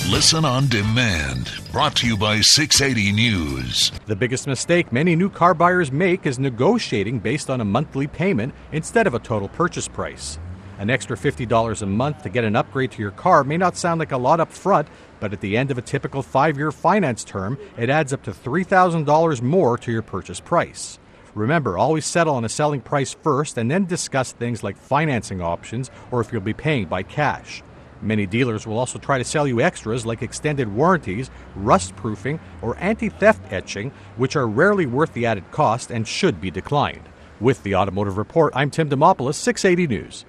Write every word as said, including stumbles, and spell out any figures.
Listen on demand. Brought to you by six eighty News. The biggest mistake many new car buyers make is negotiating based on a monthly payment instead of a total purchase price. An extra fifty dollars a month to get an upgrade to your car may not sound like a lot up front, but at the end of a typical five-year finance term, it adds up to three thousand dollars more to your purchase price. Remember, always settle on a selling price first and then discuss things like financing options or if you'll be paying by cash. Many dealers will also try to sell you extras like extended warranties, rust-proofing, or anti-theft etching, which are rarely worth the added cost and should be declined. With the Automotive Report, I'm Tim Demopoulos, six eighty News.